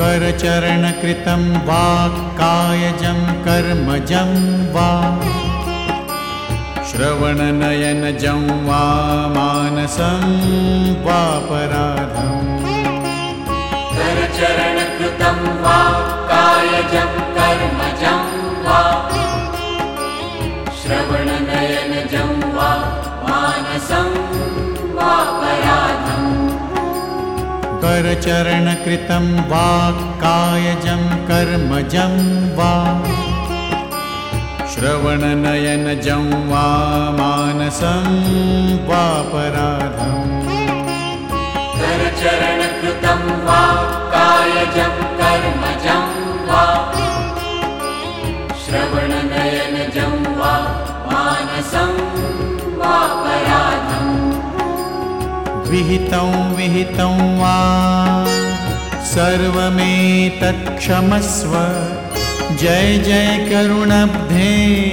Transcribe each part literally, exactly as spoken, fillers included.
करचरणकृतं वा कायजं कर्मजं वा श्रवणनयनजं वा मानसं वापराधम् करचरणकृतं वा कायजं कर्मजं वा श्रवणनयनजं वा मानसं वापराधम् करचरणकृतं वा कायजं कर्मजं वा श्रवणनयनजं वा मानसं वापराधम् करचरणकृतं वा कायजं कर्मजं वा श्रवणनयनजं वा मानसं वापराधम् विहितं विहितं वा सर्वमेतत्क्षमस्व जय जय करुणाब्धे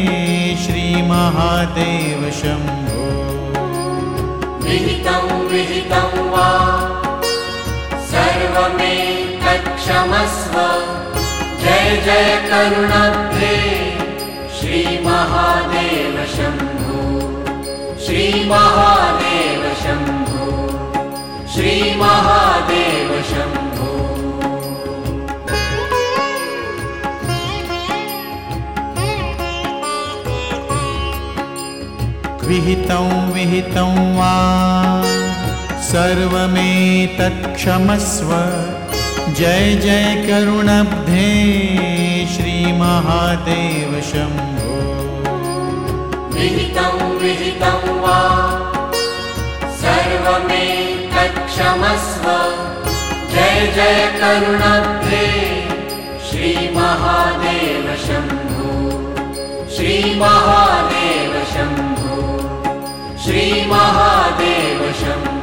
श्रीमहादेव शम्भो। विहितं विहितं वा सर्वमेतत्क्षमस्व जय जय करुणाब्धे श्रीमहादेव शम्भो श्रीमहादेव शम्भो श्रीमहादेव शम्भो। विहितं विहितं वा सर्वमेतत्क्षमस्व जय जय करुणाब्धे श्रीमहादेव शम्भो। विहितं विहितं वा सर्वमेतत्क्षमस्व जय जय करुणाब्धे श्रीमहादेव शम्भो श्रीमहादेव शम्भो श्रीमहादेव शम्भो।